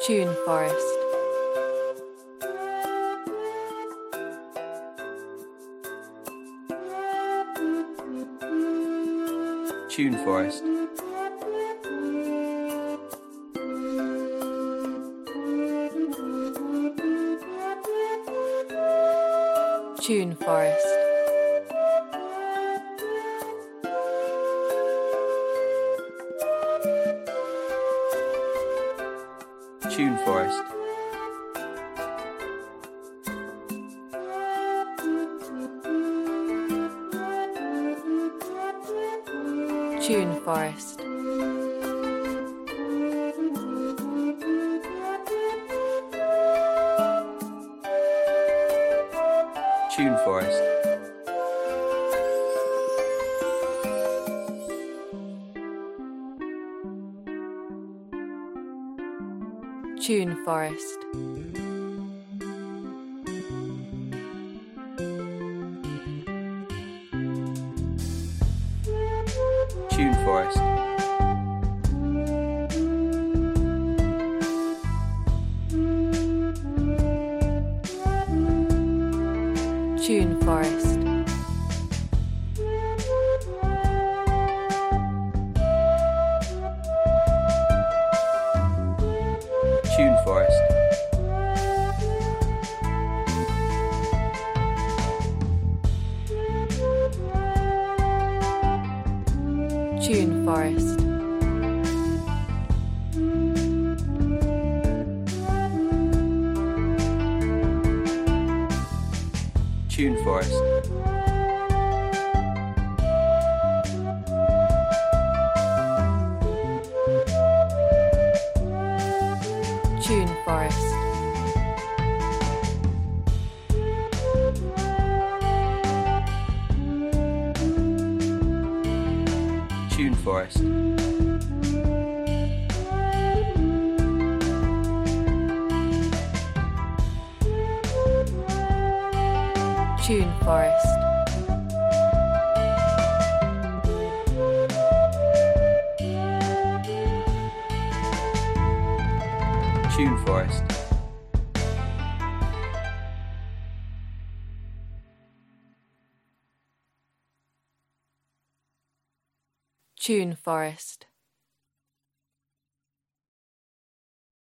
Tune Forest. Tune Forest. Tune Forest. Tune Forest. Tune Forest. Tune Forest. Tune Forest. Tune Forest. Tune Forest. Tune Forest. Tune Forest. Tune Forest. Tune Forest. Tune Forest. Tune Forest. Tune Forest. Tune Forest.